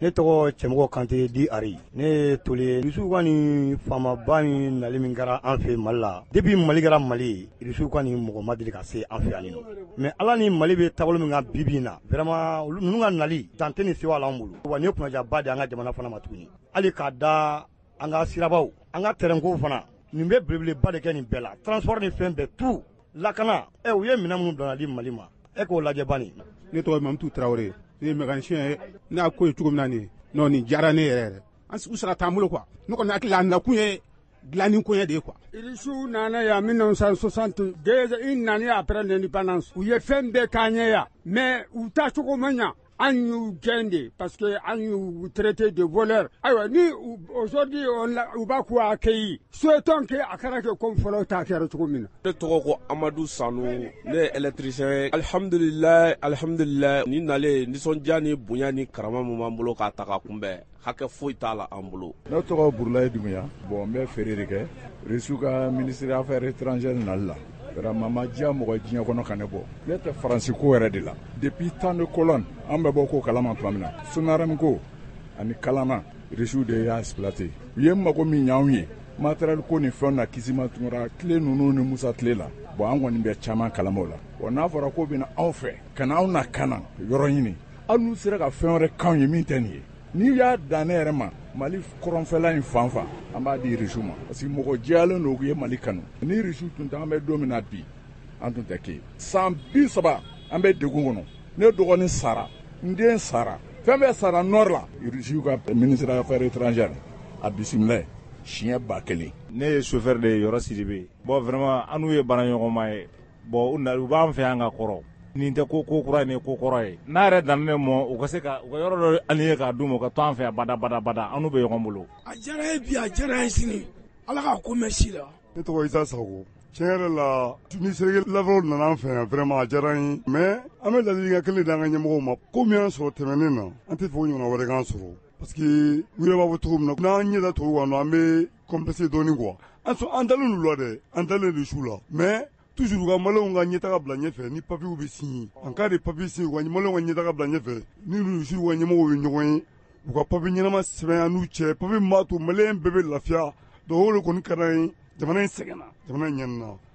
ne tɔgɔ Cɛmɔgɔ Kante di Ari ne tole Irisiw ka nin faamaba min nali min kɛra an fɛ Mali la depuis Mali kɛra Mali Irisiw ka nin mɔgɔ ma deli ka se an fɛ yan nɔ mais Ala ni Mali bɛ taabolo min kan bi bi in na vraiment ninnu ka nali dan tɛ ni sewa l'an bolo wa ni kunajaba de an ka jamana fana ma tuguni hali k'a da an ka sirabaw an ka terrain ko fana nin bɛ belebeleba de kɛ nin bɛɛ la transport ni fɛn bɛɛ tout lakana u ye minɛn minnu bila di Mali ma k'o lajɛ bani ne tɔgɔ Mamutu Tarawele ne ye mécanicien ye ne y'a ko ye cogo min na nin non nin diyara ne yɛrɛ yɛrɛ an u sara t'an bolo quoi ne kɔni hakili la a nakun ye dilanni koɲɛ de ye quoi. Irisiw nana yan 1960 déjà i nani après l'indépendance u ye fɛn bɛɛ k'an ye yan mais u taacogo ma ɲa an y'u gɛn de parce que an y'u traité de voleur ayiwa ni aujourd'hui u b'a k'u accueilli souhaitons que a kɛra kɛ comme fɔlɔ ta kɛra cogo min na. Ne tɔgɔ ko Amadu Sanu ne ye électricien ye alhamdulilayi ni nalen nisɔndiya ni bonya ni karama min b'an bolo k'a ta ka kunbɛn hakɛ foyi t'a la an bolo. Ne tɔgɔ Burulayi Dumuya bon n bɛ feere de kɛ Irisiw ka ministère des affaires étrangères nali la vraiment ma diya mɔgɔ diɲɛ kɔnɔ ka ne bɔ ne tɛ faransi ko yɛrɛ de la depuis temps de colonne an bɛ bɔ ko kalama tuma min na Sonarɛm ko ani Kalama Irisiw de y'a exploité u ye mago min ɲ'anw ye matériel ko ni fɛnw na Kisima Tunkara tile ninnu ni Musa tile la bon an kɔni bɛ caman kalamaw la bon n'a fɔra ko bɛna aw fɛ ka na aw na kana yɔrɔ ɲini aw n'u sera ka fɛn wɛrɛ k'anw ye min tɛ nin ye n'i y'a dan ne yɛrɛ ma Mali kɔrɔnfɛla in fan fan an b'a di Irisiw ma parce que mɔgɔ jɛyalen don u ye Mali kanu ni Irisiw tun tɛ an bɛ don min na bi an tun tɛ kɛ san 30 an bɛ degun kɔnɔ ne dɔgɔnin sara n den sara fɛn bɛɛ sara nord la Irisiw ka ministère des affaires étrangères a bisimila siɲɛ 1000. ne ye chauffeur de ye Yɔrɔ Sidibe bon vraiment an n'u ye baaraɲɔgɔnma ye bon u b'an fɛ yan ka kɔrɔ nin tɛ ko kura ye nin ko kɔrɔ ye n'a yɛrɛ dan ne mɔ u ka se ka u ka yɔrɔ dɔ allié k'a d'u ma u ka to an fɛ yan bada an n'u bɛ ɲɔgɔn bolo. A diyara ye bi a diyara ye sini Ala k'a ko mɛn si la. Ne tɔgɔ Isa Sago tiɲɛ yɛrɛ la ni Serge Lavrov nana an fɛ yan vraiment a diyara n ye mais an bɛ ladilikan kelen d'an ka ɲɛmɔgɔw ma ko min y'an sɔrɔ tɛmɛnen na an tɛ fɛ o ɲɔgɔnna wɛrɛ k'an sɔrɔ parce que u yɛrɛ b'a fɔ cogo min na n'an ɲɛ da tubabu kan an bɛ compenser dɔɔnin quoi an dalen l'u la dɛ an dalen Irisiw la mais toujours ka maliyɛnw ka ɲɛtaga bila ɲɛfɛ ni papiers bɛ signé en cas de papier signé ka maliyɛnw ka ɲɛtaga bila ɲɛfɛ ni Irisiw ka ɲɛmɔgɔw ye ɲɔgɔn ye u ka papier ɲɛnama sɛbɛn an n'u cɛ papier min b'a to maliyɛn bɛɛ bɛ lafiya donc o de kɔni ka d'an ye jamana in sɛgɛnna jamana in ɲɛnina.